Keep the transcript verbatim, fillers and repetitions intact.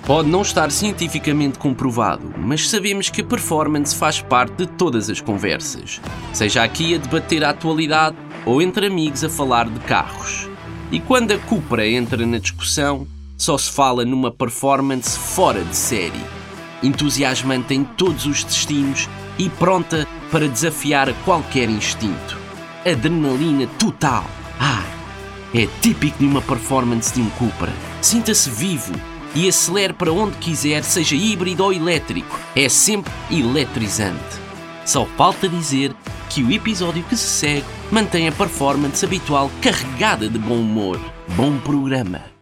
Pode não estar cientificamente comprovado, mas sabemos que a performance faz parte de todas as conversas, seja aqui a debater a atualidade ou entre amigos a falar de carros. E quando a Cupra entra na discussão, só se fala numa performance fora de série, entusiasmante em todos os destinos e pronta para desafiar qualquer instinto. Adrenalina total. Ah, é típico de uma performance de um Cupra. Sinta-se vivo e acelere para onde quiser, seja híbrido ou elétrico. É sempre eletrizante. Só falta dizer que o episódio que se segue mantém a performance habitual carregada de bom humor. Bom programa.